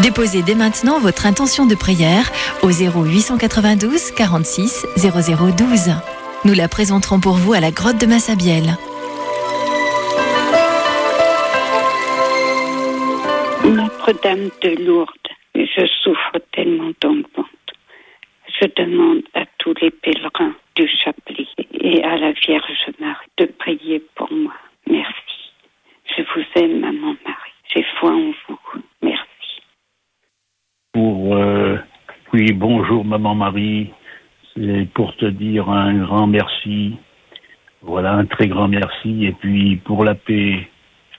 Déposez dès maintenant votre intention de prière au 0892 46 0012. Nous la présenterons pour vous à la grotte de Massabielle. Notre-Dame de Lourdes, je souffre tellement dans le ventre. Je demande à tous les pèlerins du chapelet et à la Vierge Marie de prier pour moi. Merci. Je vous aime, Maman Marie. J'ai foi en vous. Merci. Oui, bonjour, Maman Marie. C'est pour te dire un grand merci. Voilà, un très grand merci. Et puis pour la paix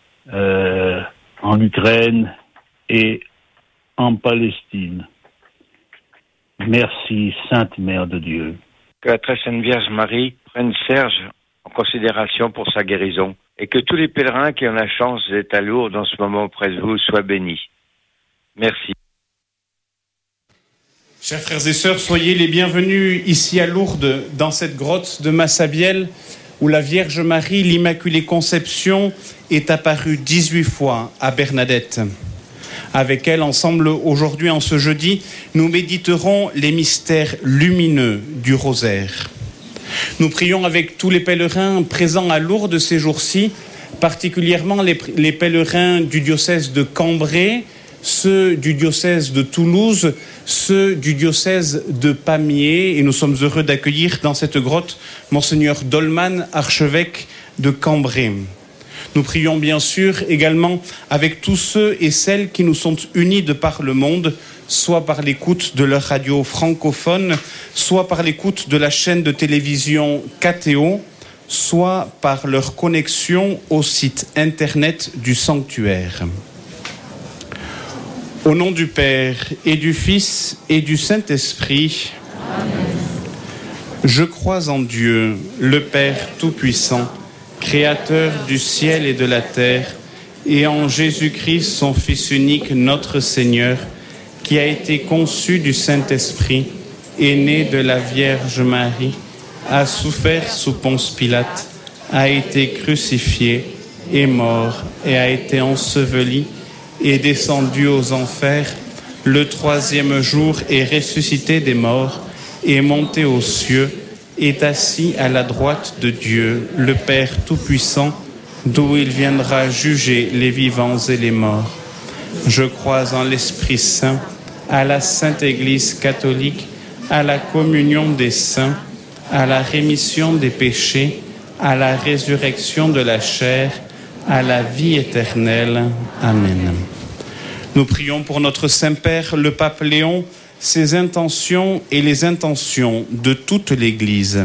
en Ukraine et en Palestine. Merci, Sainte Mère de Dieu. Que la très sainte Vierge Marie prenne Serge en considération pour sa guérison et que tous les pèlerins qui ont la chance d'être à Lourdes en ce moment auprès de vous soient bénis. Merci. Chers frères et sœurs, soyez les bienvenus ici à Lourdes, dans cette grotte de Massabielle, où la Vierge Marie, l'Immaculée Conception, est apparue 18 fois à Bernadette. Avec elle, ensemble, aujourd'hui, en ce jeudi, nous méditerons les mystères lumineux du rosaire. Nous prions avec tous les pèlerins présents à Lourdes ces jours-ci, particulièrement les pèlerins du diocèse de Cambrai, ceux du diocèse de Toulouse, ceux du diocèse de Pamiers. Et nous sommes heureux d'accueillir dans cette grotte Monseigneur Dolman, archevêque de Cambrai. Nous prions bien sûr également avec tous ceux et celles qui nous sont unis de par le monde, soit par l'écoute de leur radio francophone, soit par l'écoute de la chaîne de télévision KTO, soit par leur connexion au site internet du sanctuaire. Au nom du Père et du Fils et du Saint-Esprit, Amen. Je crois en Dieu, le Père Tout-Puissant, Créateur du ciel et de la terre, et en Jésus-Christ, son Fils unique, notre Seigneur, qui a été conçu du Saint-Esprit, est né de la Vierge Marie, a souffert sous Ponce Pilate, a été crucifié, est mort et a été enseveli, est descendu aux enfers, le troisième jour est ressuscité des morts, est monté aux cieux, est assis à la droite de Dieu, le Père Tout-Puissant, d'où il viendra juger les vivants et les morts. Je crois en l'Esprit Saint, à la Sainte Église catholique, à la communion des saints, à la rémission des péchés, à la résurrection de la chair, à la vie éternelle. Amen. Nous prions pour notre Saint-Père, le Pape Léon, ses intentions et les intentions de toute l'Église.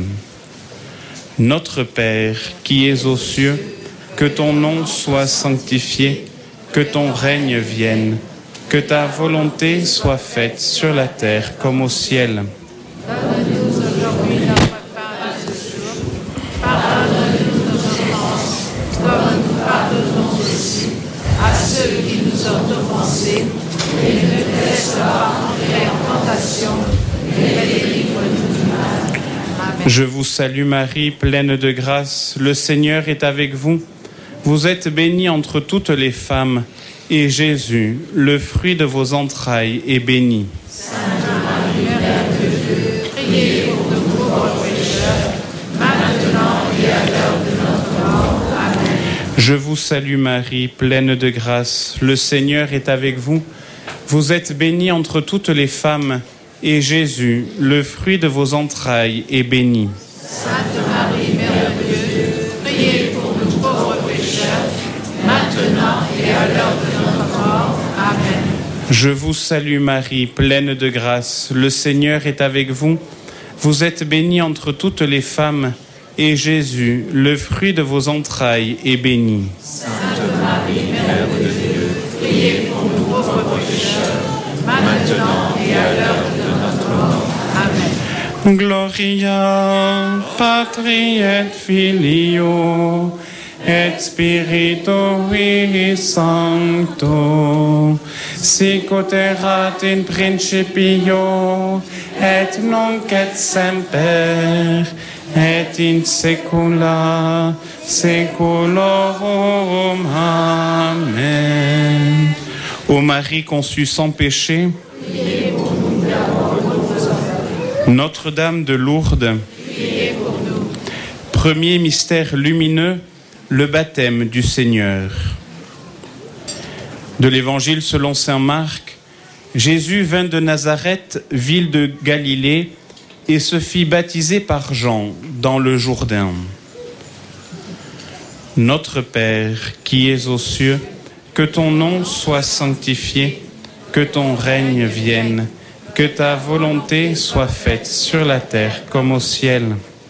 Notre Père, qui es aux cieux, que ton nom soit sanctifié, que ton règne vienne, que ta volonté soit faite sur la terre comme au ciel. Donne-nous aujourd'hui notre pain de ce jour. Pardonne-nous nos offenses, comme nous pardonnons aussi à ceux qui nous ont offensés. Et ne nous laisse pas entrer en tentation, mais délivre-nous du mal. Amen. Je vous salue Marie, pleine de grâce, le Seigneur est avec vous. Vous êtes bénie entre toutes les femmes, et Jésus, le fruit de vos entrailles, est béni. Sainte Marie, Mère de Dieu, priez pour nous pauvres pécheurs, maintenant et à l'heure de notre mort. Amen. Je vous salue Marie, pleine de grâce, le Seigneur est avec vous. Vous êtes bénie entre toutes les femmes, et Jésus, le fruit de vos entrailles, est béni. Sainte Marie, Mère de Dieu, priez pour nous pauvres pécheurs, maintenant et à l'heure de notre mort. Amen. Je vous salue Marie, pleine de grâce, le Seigneur est avec vous. Vous êtes bénie entre toutes les femmes, et Jésus, le fruit de vos entrailles, est béni. Sainte Marie, Mère de Dieu, priez pour nous pauvres pécheurs, maintenant et à l'heure de notre mort. Amen. Gloria Patri et Filio et Spiritui Sancto, sic ut erat in principio et nunc et semper et in saecula saeculorum. Amen. Ô Marie conçue sans péché, Notre-Dame de Lourdes, premier mystère lumineux, le baptême du Seigneur. De l'Évangile selon saint Marc, Jésus vint de Nazareth, ville de Galilée, et se fit baptiser par Jean dans le Jourdain. Notre Père, qui es aux cieux, que ton nom soit sanctifié, que ton règne vienne, que ta volonté soit faite sur la terre comme au ciel.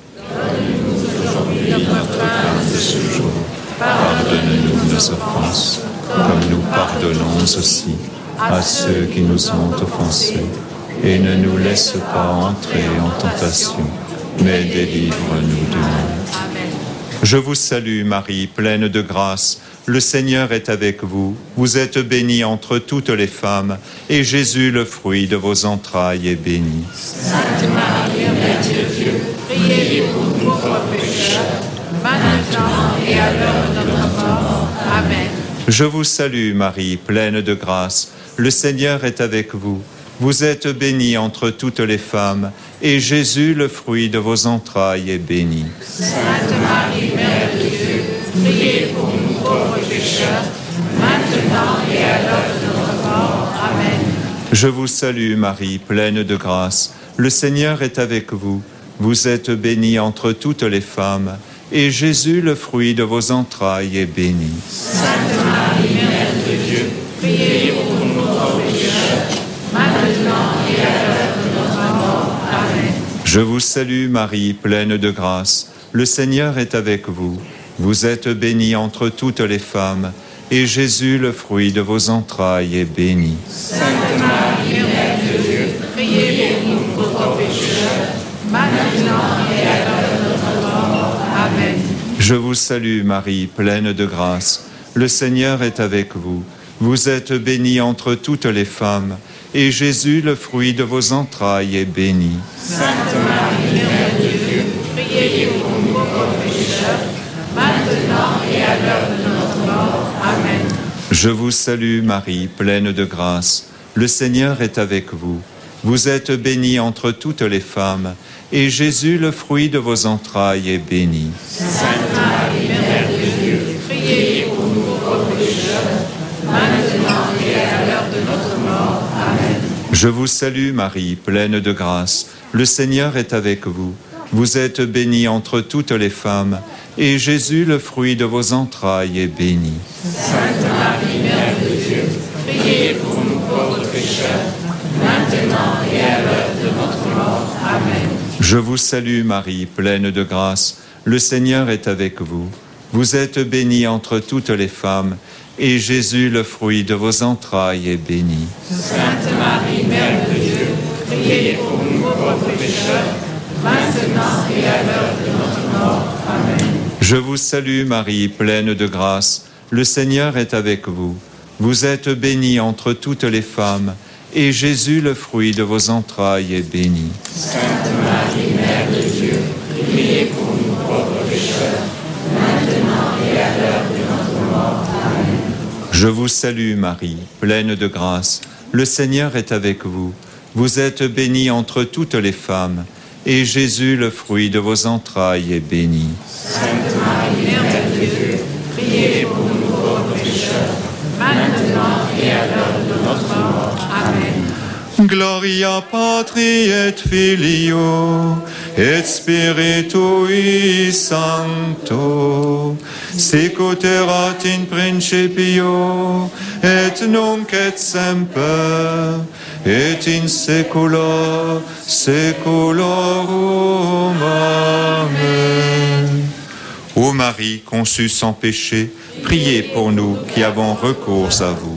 Donne-nous aujourd'hui notre pain de ce jour. Pardonne-nous nos offenses, comme nous pardonnons aussi à ceux qui nous ont offensés. Et ne nous laisse pas entrer en tentation, mais délivre-nous du mal. Amen. Je vous salue Marie, pleine de grâce. Le Seigneur est avec vous. Vous êtes bénie entre toutes les femmes, et Jésus, le fruit de vos entrailles, est béni. Sainte Marie, Mère de Dieu, priez pour nous pauvres pécheurs, maintenant et à l'heure de notre mort. Amen. Je vous salue Marie, pleine de grâce. Le Seigneur est avec vous. Vous êtes bénie entre toutes les femmes, et Jésus, le fruit de vos entrailles, est béni. Sainte Marie, Mère de Dieu, priez pour nous pauvres pécheurs, maintenant et à l'heure de notre mort. Amen. Je vous salue Marie, pleine de grâce. Le Seigneur est avec vous. Vous êtes bénie entre toutes les femmes, et Jésus, le fruit de vos entrailles, est béni. Sainte Marie, Mère de Dieu, priez pour nous pauvres pécheurs, maintenant et à l'heure de notre mort. Amen. Je vous salue Marie, pleine de grâce. Le Seigneur est avec vous. Vous êtes bénie entre toutes les femmes, et Jésus, le fruit de vos entrailles, est béni. Sainte Marie, Mère de Dieu, priez pour nous pauvres pécheurs, maintenant et à l'heure de notre mort. Amen. Je vous salue Marie, pleine de grâce. Le Seigneur est avec vous. Vous êtes bénie entre toutes les femmes, et Jésus, le fruit de vos entrailles, est béni. Sainte Marie, Mère de Dieu, priez pour nous pauvres pécheurs, maintenant et à l'heure de notre mort. Amen. Je vous salue Marie, pleine de grâce. Le Seigneur est avec vous. Vous êtes bénie entre toutes les femmes, et Jésus, le fruit de vos entrailles, est béni. Sainte Marie, Mère de Dieu, priez pour nous pauvres pécheurs, maintenant et à l'heure de notre mort. Amen. Je vous salue Marie, pleine de grâce. Le Seigneur est avec vous. Vous êtes bénie entre toutes les femmes, et Jésus, le fruit de vos entrailles, est béni. Sainte Marie, Mère de Dieu, priez pour nous pauvres pécheurs, maintenant et à l'heure de notre mort. Amen. Je vous salue Marie, pleine de grâce. Le Seigneur est avec vous. Vous êtes bénie entre toutes les femmes, et Jésus, le fruit de vos entrailles, est béni. Sainte Marie, Mère de Dieu, priez pour nous pauvres pécheurs, maintenant et à l'heure de notre mort. Amen. Je vous salue Marie, pleine de grâce. Le Seigneur est avec vous. Vous êtes bénie entre toutes les femmes, et Jésus, le fruit de vos entrailles, est béni. Sainte Marie, Mère de Dieu, priez pour nous pauvres pécheurs, maintenant et à l'heure de notre mort. Amen. Je vous salue Marie, pleine de grâce. Le Seigneur est avec vous. Vous êtes bénie entre toutes les femmes, et Jésus, le fruit de vos entrailles, est béni. Sainte Marie, Mère de Dieu, priez pour nous pauvres pécheurs, maintenant et à l'heure de notre mort. Amen. Gloria Patri et Filio et Spiritui Sancto, sicut erat in principio et nunc et semper et in saecula saeculorum. Amen. Ô Marie conçue sans péché, priez pour nous qui avons recours à vous.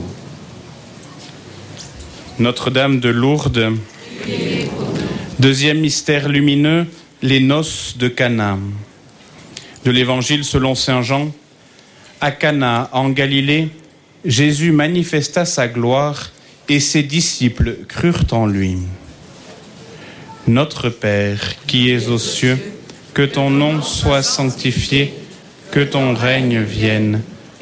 Notre-Dame de Lourdes, deuxième mystère lumineux, les noces de Cana. De l'Évangile selon saint Jean, à Cana, en Galilée, Jésus manifesta sa gloire et ses disciples crurent en lui. Notre Père, qui es aux cieux, que ton nom soit sanctifié, que ton règne vienne,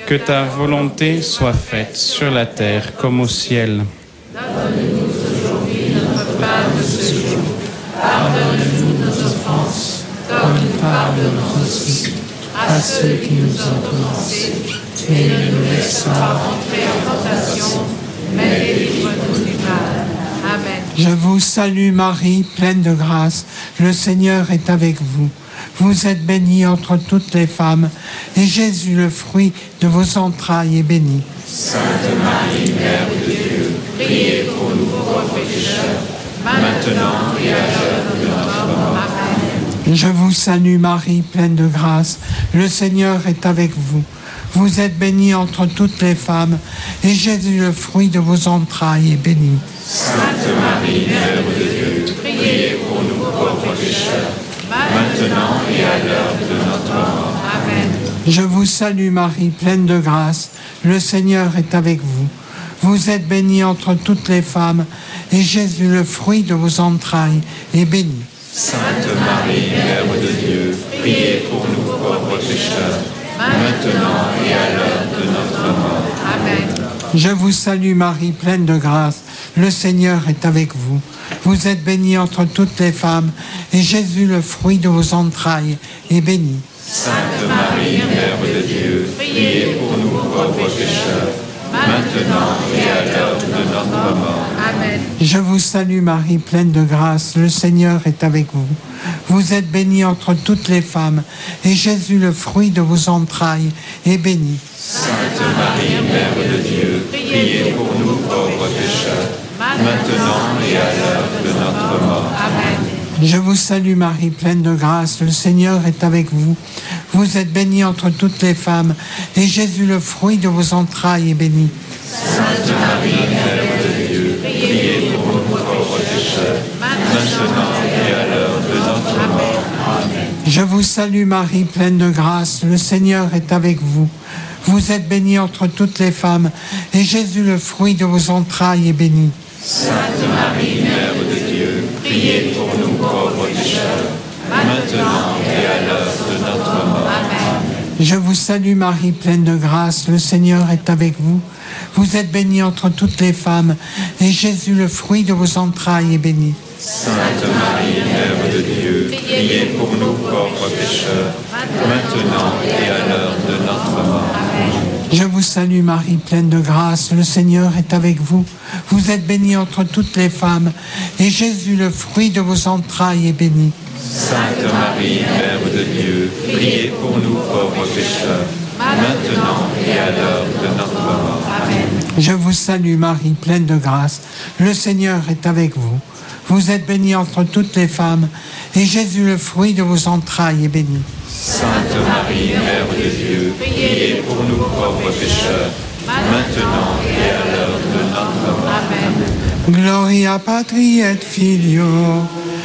que ta volonté soit faite sur la terre comme au ciel. Donne-nous aujourd'hui notre pain de ce jour. Pardonne-nous nos offenses, comme nous pardonnons aussi à ceux qui nous ont offensés. Et ne nous laisse pas entrer en tentation, mais délivre-nous du mal. Amen. Je vous salue Marie, pleine de grâce. Le Seigneur est avec vous. Vous êtes bénie entre toutes les femmes, et Jésus, le fruit de vos entrailles, est béni. Sainte Marie, Mère de Dieu, priez pour nous pauvres pécheurs, maintenant et à l'heure de notre mort. Amen. Je vous salue Marie, pleine de grâce. Le Seigneur est avec vous. Vous êtes bénie entre toutes les femmes, et Jésus, le fruit de vos entrailles, est béni. Sainte Marie, Mère de Dieu, priez pour nous pauvres pécheurs, maintenant et à l'heure de notre mort. Amen. Je vous salue Marie, pleine de grâce. Le Seigneur est avec vous. Vous êtes bénie entre toutes les femmes, et Jésus, le fruit de vos entrailles, est béni. Sainte Marie, Mère de Dieu, priez pour nous pauvres pécheurs, maintenant et à l'heure de notre mort. Amen. Je vous salue Marie, pleine de grâce. Le Seigneur est avec vous. Vous êtes bénie entre toutes les femmes, et Jésus, le fruit de vos entrailles, est béni. Sainte Marie, Mère de Dieu, priez pour nous pauvres pécheurs, maintenant et à l'heure de notre mort. Amen. Je vous salue Marie, pleine de grâce. Le Seigneur est avec vous. Vous êtes bénie entre toutes les femmes, et Jésus, le fruit de vos entrailles, est béni. Sainte Marie, Mère de Dieu, priez pour nous pauvres pécheurs, maintenant et à l'heure de notre mort. Amen. Je vous salue Marie, pleine de grâce. Le Seigneur est avec vous. Vous êtes bénie entre toutes les femmes, et Jésus, le fruit de vos entrailles, est béni. Sainte Marie, Mère de Dieu, priez pour nous pauvres pécheurs, maintenant et à l'heure de notre mort. Amen. Je vous salue Marie, pleine de grâce. Le Seigneur est avec vous. Vous êtes bénie entre toutes les femmes, et Jésus, le fruit de vos entrailles, est béni. Sainte Marie, Mère de Dieu, priez pour nous pauvres pécheurs, maintenant et à l'heure de notre mort. Amen. Je vous salue Marie, pleine de grâce. Le Seigneur est avec vous. Vous êtes bénie entre toutes les femmes, et Jésus, le fruit de vos entrailles, est béni. Sainte Marie, Mère de Dieu, priez pour nous pauvres pécheurs, maintenant et à l'heure de notre mort. Amen. Je vous salue Marie, pleine de grâce. Le Seigneur est avec vous. Vous êtes bénie entre toutes les femmes, et Jésus, le fruit de vos entrailles, est béni. Sainte Marie, Mère de Dieu, priez pour nous pauvres pécheurs, maintenant et à l'heure de notre mort. Amen. Je vous salue Marie, pleine de grâce. Le Seigneur est avec vous. Vous êtes bénie entre toutes les femmes, et Jésus, le fruit de vos entrailles, est béni. Sainte Marie, Mère de Dieu, priez pour nous pauvres pécheurs, maintenant et à l'heure de notre mort. Amen. Gloria Patri et Filio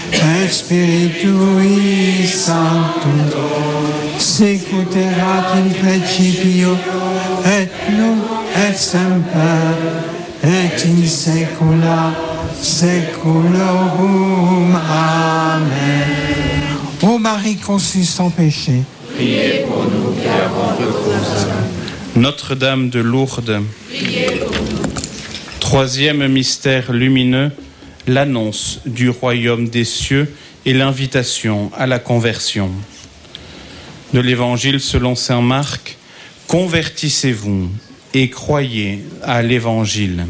et Spiritui Sancto, sicut erat in principio, et nunc et semper, et in saecula saeculorum. Amen. Ô Marie conçue sans péché, priez pour nous qui avons recours à vous. Notre-Dame de Lourdes. Priez pour nous. Troisième mystère lumineux, l'annonce du royaume des cieux et l'invitation à la conversion. De l'Évangile selon saint Marc, convertissez-vous et croyez à l'Évangile.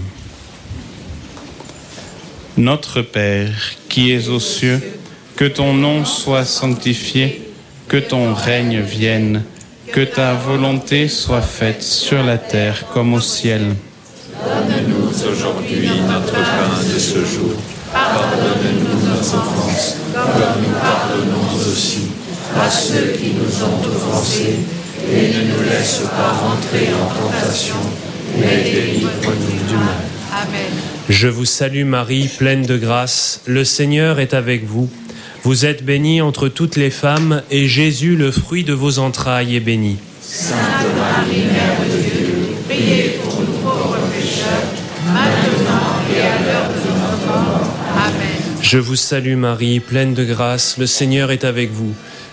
Notre Père, qui es aux cieux, que ton nom soit sanctifié, que ton règne vienne, que ta volonté soit faite sur la terre comme au ciel. Donne-nous aujourd'hui notre pain de ce jour. Pardonne-nous nos offenses, comme nous pardonnons aussi à ceux qui nous ont offensés. Et ne nous laisse pas entrer en tentation, mais délivre-nous du mal. Amen. Je vous salue Marie, pleine de grâce. Le Seigneur est avec vous. Vous êtes bénie entre toutes les femmes, et Jésus, le fruit de vos entrailles, est béni. Sainte Marie, Mère de Dieu, priez pour nous pauvres pécheurs, maintenant et à l'heure de notre mort. Amen. Je vous salue Marie, pleine de grâce. Le Seigneur est avec vous.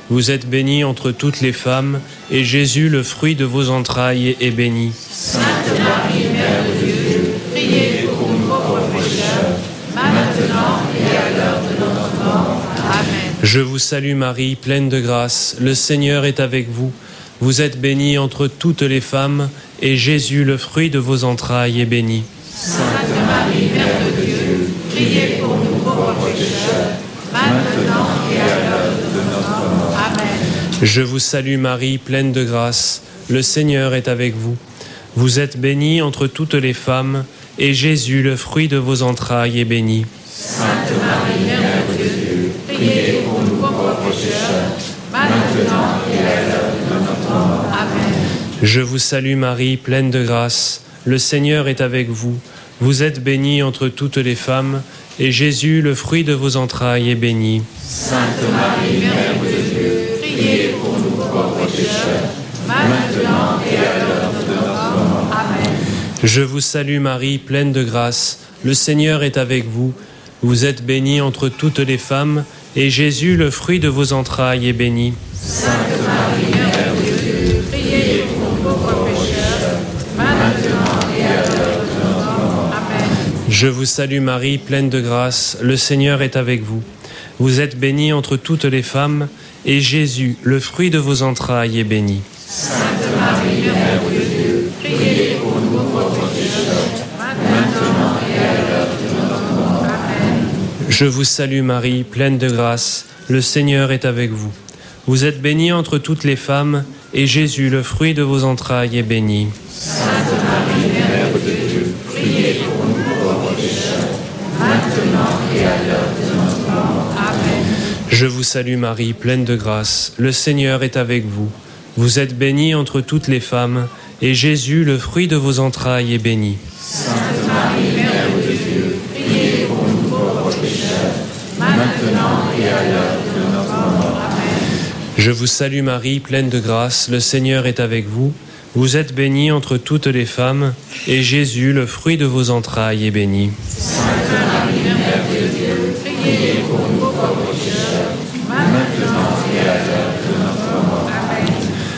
Vous êtes bénie entre toutes les femmes, et Jésus, le fruit de vos entrailles, est béni. Sainte Marie, Mère de Dieu, priez pour nous pauvres pécheurs, maintenant et à l'heure de notre mort. Amen. Je vous salue Marie, pleine de grâce, le Seigneur est avec vous. Vous êtes bénie entre toutes les femmes, et Jésus, le fruit de vos entrailles, est béni. Sainte Marie, Mère de Dieu, priez pour nous pauvres pécheurs, maintenant et à l'heure de notre mort. Amen. Je vous salue Marie, pleine de grâce, le Seigneur est avec vous. Vous êtes bénie entre toutes les femmes, et Jésus, le fruit de vos entrailles, est béni. Sainte Marie, Mère de Dieu, priez pour nous pauvres pécheurs, maintenant et à l'heure de notre mort. Amen. Je vous salue Marie, pleine de grâce, le Seigneur est avec vous. Vous êtes bénie entre toutes les femmes, et Jésus, le fruit de vos entrailles, est béni. Sainte Marie, Mère de Dieu, priez pour nous pauvres pécheurs, maintenant et à l'heure de notre mort. Amen. Je vous salue Marie, pleine de grâce, le Seigneur est avec vous. Vous êtes bénie entre toutes les femmes, et Jésus, le fruit de vos entrailles, est béni. Sainte Marie, Mère de Dieu, priez pour nous pauvres pécheurs, maintenant et à l'heure de notre mort. Amen. Je vous salue Marie, pleine de grâce, le Seigneur est avec vous. Vous êtes bénie entre toutes les femmes, et Jésus, le fruit de vos entrailles, est béni. Sainte Marie, Mère de Dieu, priez pour nous pauvres pécheurs, maintenant et à l'heure de notre mort. Amen. Je vous salue Marie, pleine de grâce, le Seigneur est avec vous. Vous êtes bénie entre toutes les femmes, et Jésus, le fruit de vos entrailles, est béni. Sainte Marie, Mère de Dieu, priez pour nous pauvres pécheurs, maintenant et à l'heure de notre mort. Amen. Je vous salue Marie, pleine de grâce, le Seigneur est avec vous. Vous êtes bénie entre toutes les femmes, et Jésus, le fruit de vos entrailles, est béni. Sainte Marie, Mère de Dieu, priez pour nous pauvres pécheurs, maintenant et à l'heure de notre mort. Amen. Je vous salue Marie, pleine de grâce, le Seigneur est avec vous. Vous êtes bénie entre toutes les femmes, et Jésus, le fruit de vos entrailles, est béni. Sainte Marie, Mère de Dieu, priez pour nous pauvres pécheurs, maintenant et à l'heure de notre mort. Amen.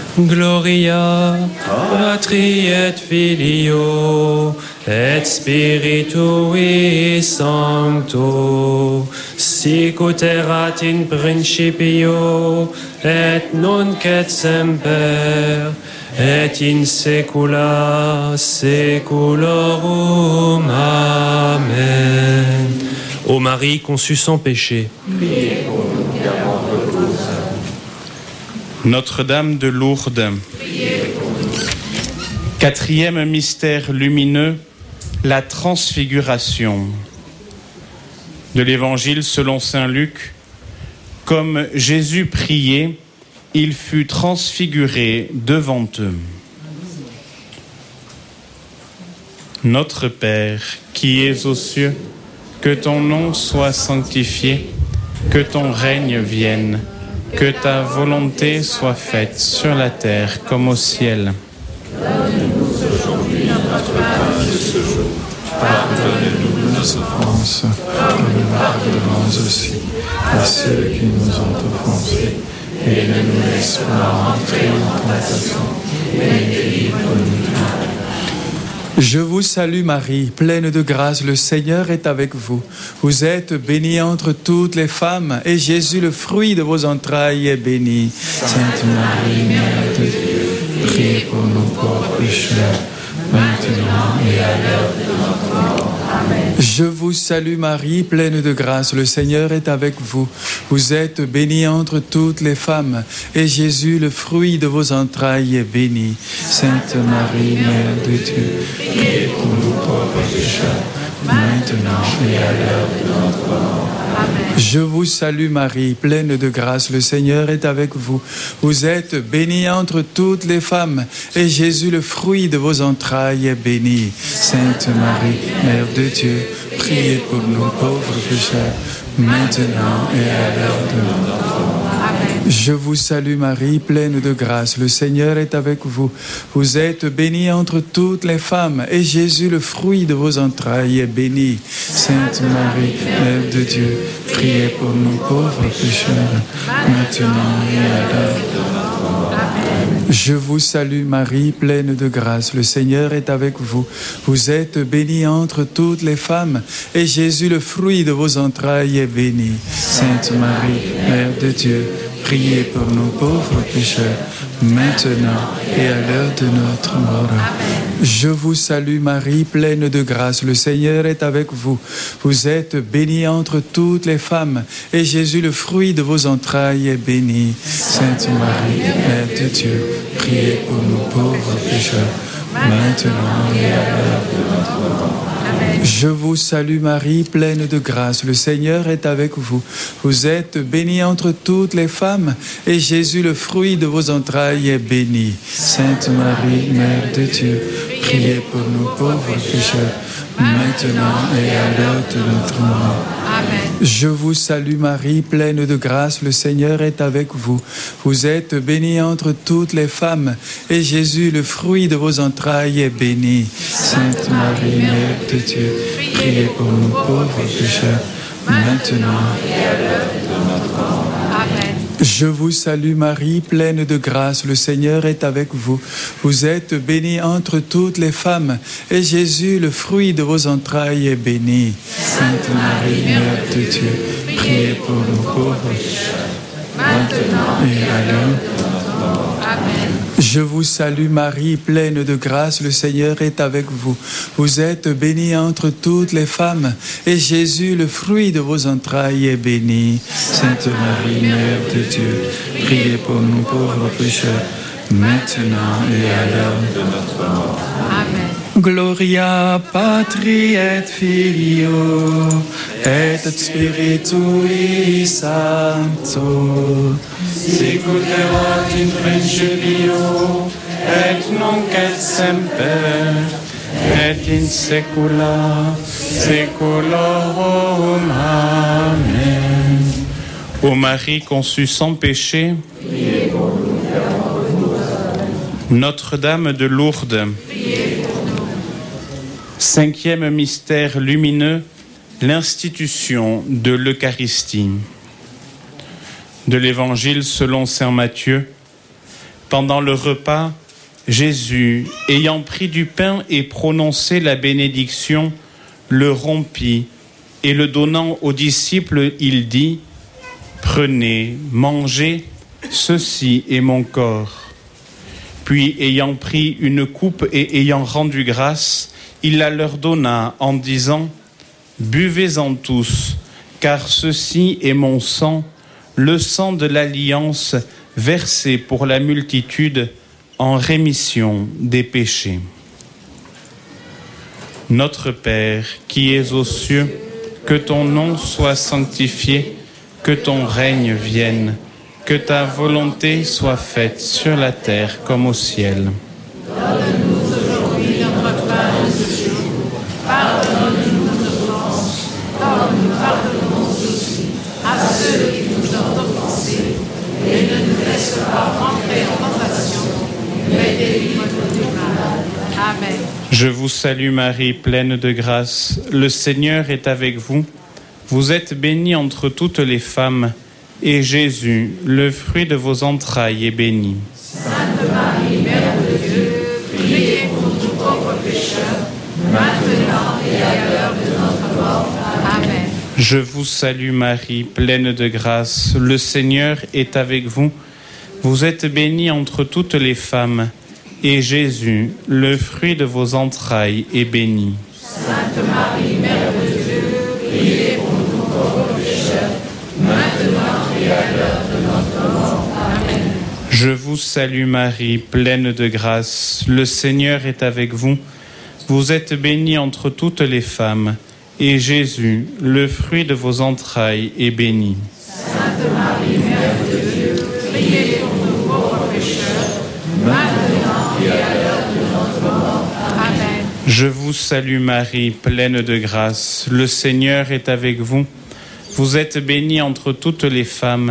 Gloria Patri et Filio et Spiritui Sancto, sic ut erat in principio et nunc et semper et in saecula saeculorum. Amen. Ô Marie conçue sans péché, Priez pour nous qui avons recours. Notre-Dame de Lourdes. Priez pour nous. Quatrième mystère lumineux, la transfiguration. De l'Évangile selon saint Luc, comme Jésus priait, il fut transfiguré devant eux. Notre Père, qui es aux cieux, que ton nom soit sanctifié, que ton règne vienne, que ta volonté soit faite sur la terre comme au ciel. Donne-nous aujourd'hui notre pain de ce jour. Pardonne-nous nos offenses, comme nous pardonnons aussi à ceux qui nous ont offensés. Et ne nous laisse pas entrer en tentation, mais délivre-nous du mal. Je vous salue Marie, pleine de grâce, le Seigneur est avec vous. Vous êtes bénie entre toutes les femmes, et Jésus, le fruit de vos entrailles, est béni. Sainte Marie, Mère de Dieu, priez pour nous pauvres pécheurs, maintenant et à l'heure de notre mort. Amen. Je vous salue Marie, pleine de grâce, le Seigneur est avec vous. Vous êtes bénie entre toutes les femmes, et Jésus, le fruit de vos entrailles, est béni. Sainte Marie, Mère de Dieu, priez pour nous pauvres pécheurs, maintenant et à l'heure de notre mort. Amen. je vous salue Marie, pleine de grâce, le Seigneur est avec vous. Vous êtes bénie entre toutes les femmes, et Jésus, le fruit de vos entrailles, est béni. Sainte Marie, Mère de Dieu, priez pour nous pauvres pécheurs, maintenant et à l'heure de notre mort. Je vous salue Marie, pleine de grâce, le Seigneur est avec vous. Vous êtes bénie entre toutes les femmes, et Jésus, le fruit de vos entrailles, est béni. Sainte Marie, Mère de Dieu, priez pour nous pauvres pécheurs, maintenant et à l'heure de notre mort. Amen. Je vous salue Marie, pleine de grâce, le Seigneur est avec vous. Vous êtes bénie entre toutes les femmes, et Jésus, le fruit de vos entrailles, est béni. Sainte Marie, Mère de Dieu, priez pour nous pauvres pécheurs, maintenant et à l'heure de notre mort. Je vous salue Marie, pleine de grâce, le Seigneur est avec vous. Vous êtes bénie entre toutes les femmes, et Jésus, le fruit de vos entrailles, est béni. Sainte Marie, Mère de Dieu, priez pour nous pauvres pécheurs, maintenant et à l'heure de notre mort. Je vous salue Marie, pleine de grâce, le Seigneur est avec vous. Vous êtes bénie entre toutes les femmes, et Jésus, le fruit de vos entrailles, est béni. Sainte Marie, Mère de Dieu, priez pour nous pauvres pécheurs, maintenant et à l'heure de notre mort. Amen. Je vous salue Marie, pleine de grâce, le Seigneur est avec vous. Vous êtes bénie entre toutes les femmes, et Jésus, le fruit de vos entrailles, est béni. Sainte Marie, Mère de Dieu, priez pour nous pauvres pécheurs, maintenant et à l'heure de notre mort. Amen. Je vous salue Marie, pleine de grâce, le Seigneur est avec vous. Vous êtes bénie entre toutes les femmes, et Jésus, le fruit de vos entrailles, est béni. Sainte Marie, Mère de Dieu, priez pour nous pauvres pécheurs, maintenant et à l'heure de notre mort. Amen. Je vous salue Marie, pleine de grâce, le Seigneur est avec vous. Vous êtes bénie entre toutes les femmes, et Jésus, le fruit de vos entrailles, est béni. Sainte Marie, Mère de Dieu, priez pour nous pauvres pécheurs, maintenant et à l'heure de notre mort. Amen. Gloria Patri et Filio et Spiritui Sancto, sicut erat in principio et nunc et semper et in saecula saeculorum. Amen. Ô Marie conçue sans péché, Notre-Dame de Lourdes, cinquième mystère lumineux, l'institution de l'Eucharistie. De l'Évangile selon saint Matthieu. Pendant le repas, Jésus, ayant pris du pain et prononcé la bénédiction, le rompit et le donnant aux disciples, il dit : Prenez, mangez, ceci est mon corps. Puis, ayant pris une coupe et ayant rendu grâce, il la leur donna en disant : Buvez-en tous, car ceci est mon sang, le sang de l'alliance versé pour la multitude en rémission des péchés. Notre Père, qui es aux cieux, que ton nom soit sanctifié, que ton règne vienne, que ta volonté soit faite sur la terre comme au ciel. Donne-nous aujourd'hui notre pain de ce jour. Pardonne-nous nos offenses, comme nous pardonnons aussi à ceux qui nous ont offensés. Et ne nous laisse pas entrer en tentation, mais délivre-nous du mal. Amen. Je vous salue Marie, pleine de grâce. Le Seigneur est avec vous. Vous êtes bénie entre toutes les femmes, et Jésus, le fruit de vos entrailles, est béni. Sainte Marie, Mère de Dieu, priez pour nous pauvres pécheurs, maintenant et à l'heure de notre mort. Amen. Je vous salue Marie, pleine de grâce. Le Seigneur est avec vous. Vous êtes bénie entre toutes les femmes, et Jésus, le fruit de vos entrailles, est béni. Sainte Marie, Mère de Dieu, priez pour nous pauvres pécheurs, maintenant et à l'heure de notre mort. Amen. Je vous salue Marie, pleine de grâce. Le Seigneur est avec vous. Vous êtes bénie entre toutes les femmes, et Jésus, le fruit de vos entrailles, est béni. Sainte Marie, Mère de Dieu, priez pour nous pauvres pécheurs, maintenant et à l'heure de notre mort. Amen. Je vous salue Marie, pleine de grâce. Le Seigneur est avec vous. Vous êtes bénie entre toutes les femmes,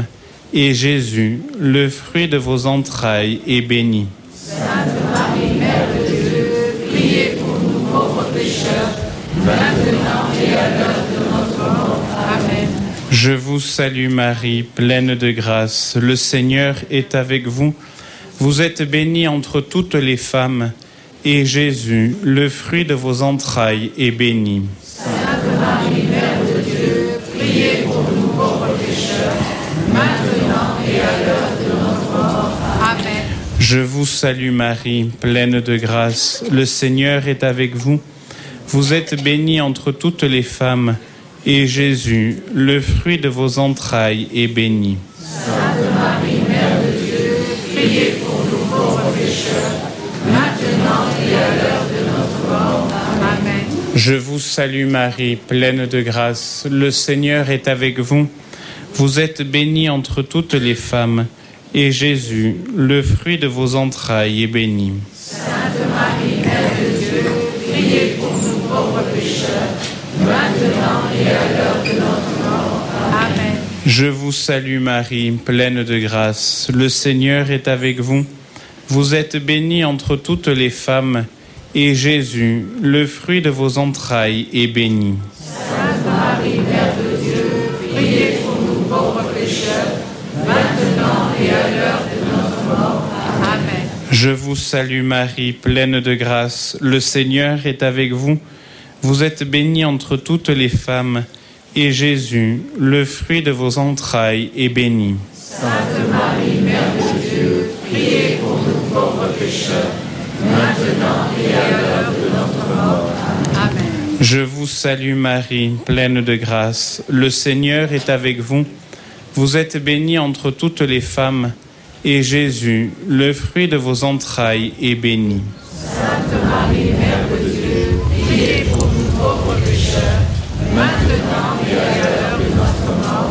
et Jésus, le fruit de vos entrailles, est béni. Sainte Marie, Mère de Dieu, priez pour nous pauvres pécheurs, maintenant et à l'heure de notre mort. Amen. Je vous salue Marie, pleine de grâce, le Seigneur est avec vous. Vous êtes bénie entre toutes les femmes, et Jésus, le fruit de vos entrailles, est béni. Sainte Marie, Mère de Dieu, priez pour nous pauvres pécheurs, maintenant et à l'heure de notre mort. Amen. Je vous salue Marie, pleine de grâce, le Seigneur est avec vous. Vous êtes bénie entre toutes les femmes, et Jésus, le fruit de vos entrailles, est béni. Sainte Marie, Mère de Dieu, priez pour nous pauvres pécheurs, maintenant et à l'heure de notre mort. Amen. Je vous salue Marie, pleine de grâce, le Seigneur est avec vous. Vous êtes bénie entre toutes les femmes, et Jésus, le fruit de vos entrailles, est béni. Sainte Marie, Mère de Dieu, priez pour nous pauvres pécheurs, maintenant et à l'heure de notre mort. Amen. Je vous salue Marie, pleine de grâce, le Seigneur est avec vous. Vous êtes bénie entre toutes les femmes, et Jésus, le fruit de vos entrailles, est béni. Sainte Marie, Mère de Dieu, priez pour nous pauvres pécheurs, maintenant et à l'heure de notre mort. Amen. Je vous salue Marie, pleine de grâce, le Seigneur est avec vous. Vous êtes bénie entre toutes les femmes, et Jésus, le fruit de vos entrailles, est béni. Sainte Marie, Mère de Dieu, priez pour nous pauvres pécheurs, maintenant et à l'heure de notre mort. Amen. Je vous salue Marie, pleine de grâce, le Seigneur est avec vous. Vous êtes bénie entre toutes les femmes, et Jésus, le fruit de vos entrailles, est béni. Sainte Marie, Mère de Dieu, priez pour nous pauvres pécheurs, maintenant et à l'heure de notre mort.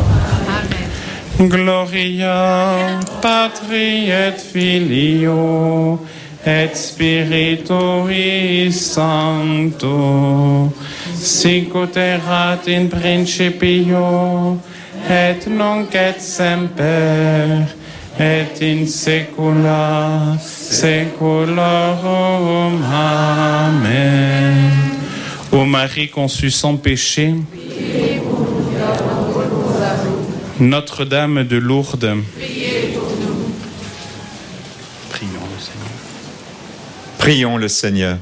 Amen. Gloria Patri et Filio et Spiritui Sancto, sic ut erat in principio, et nunc et semper, et in saecula saeculorum. Amen. Ô Marie conçue sans péché, Notre-Dame de Lourdes, Priez pour nous. prions le Seigneur. Prions le Seigneur.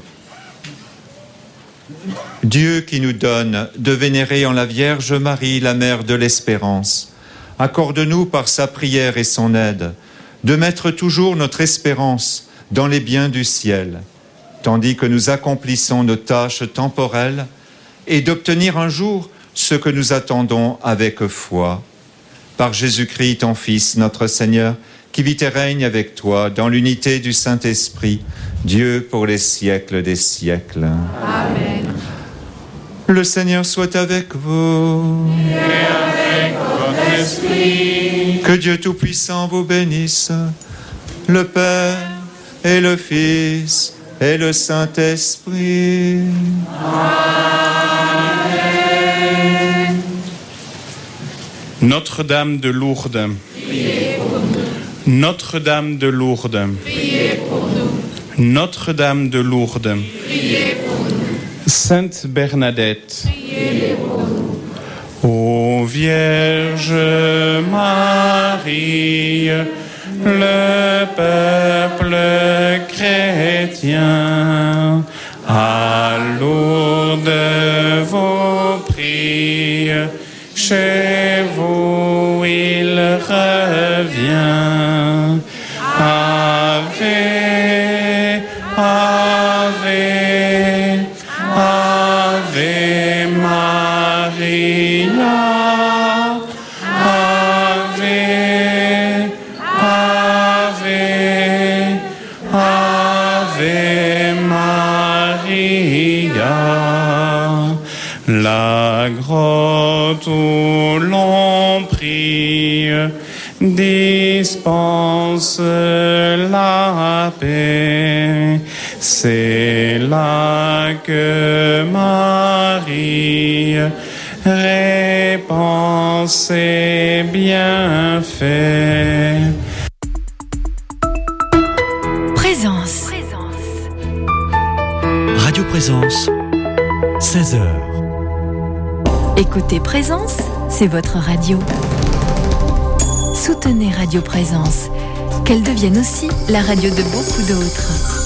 Dieu qui nous donne de vénérer en la Vierge Marie, la Mère de l'Espérance, accorde-nous par sa prière et son aide de mettre toujours notre espérance dans les biens du ciel, tandis que nous accomplissons nos tâches temporelles, et d'obtenir un jour ce que nous attendons avec foi. Par Jésus-Christ, ton Fils, notre Seigneur, qui vit et règne avec toi dans l'unité du Saint-Esprit, Dieu pour les siècles des siècles. Amen. Le Seigneur soit avec vous. Et avec votre esprit. Que Dieu Tout-Puissant vous bénisse, le Père et le Fils et le Saint-Esprit. Amen. Notre-Dame de Lourdes, Priez pour nous. Notre-Dame de Lourdes, Priez pour nous. Notre-Dame de Lourdes, Priez pour nous. Sainte Bernadette, Priez pour nous. ô Vierge Marie, le peuple chrétien, à Lourdes vous prie, chez vous il revient. Ave, Ave, Ave Maria, Ave, Ave, Ave Maria. La grotte où l'on prie dispense la paix. C'est là que Marie répand ses bienfaits. Présence. Radio Présence, 16h. Écoutez Présence, c'est votre radio. Soutenez Radio Présence, qu'elle devienne aussi la radio de beaucoup d'autres.